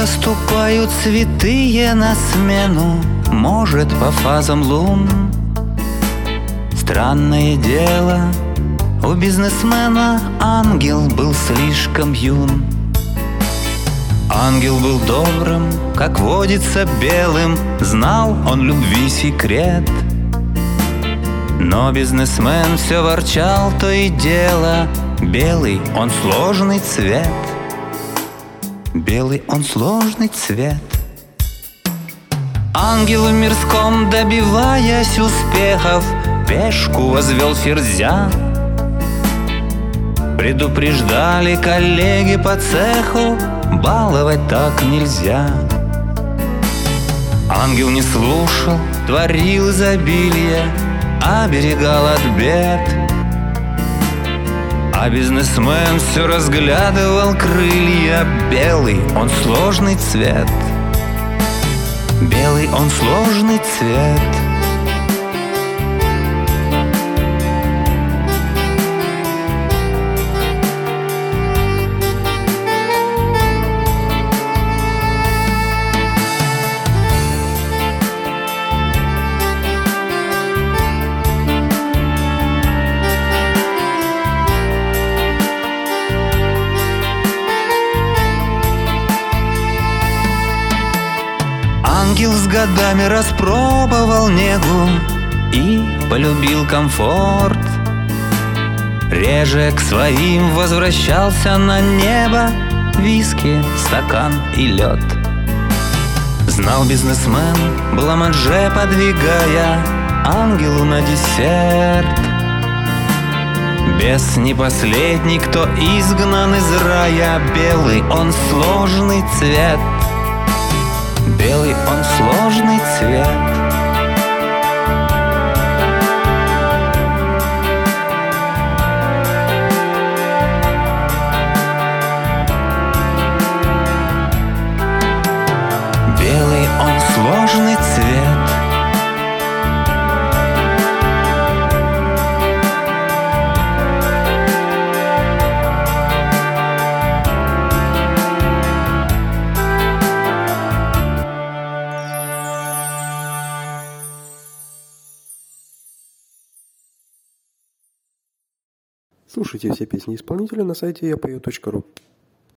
поступают святые на смену, может, по фазам лун. Странное дело, у бизнесмена ангел был слишком юн. Ангел был добрым, как водится, белым, знал он любви секрет. Но бизнесмен все ворчал то и дело: белый он сложный цвет, белый он сложный цвет. Ангел в мирском, добиваясь успехов, пешку возвел ферзя. Предупреждали коллеги по цеху: баловать так нельзя. Ангел не слушал, творил изобилие, оберегал от бед. А бизнесмен все разглядывал крылья. Белый он сложный цвет, белый он сложный цвет. Ангел с годами распробовал негу и полюбил комфорт. Реже к своим возвращался на небо, виски, стакан и лед. Знал бизнесмен, бламанже подвигая ангелу на десерт. Бес не последний, кто изгнан из рая. Белый он сложный цвет, белый он сложный цвет. Белый он сложный цвет. Слушайте все песни исполнителя на сайте yapeo.ru.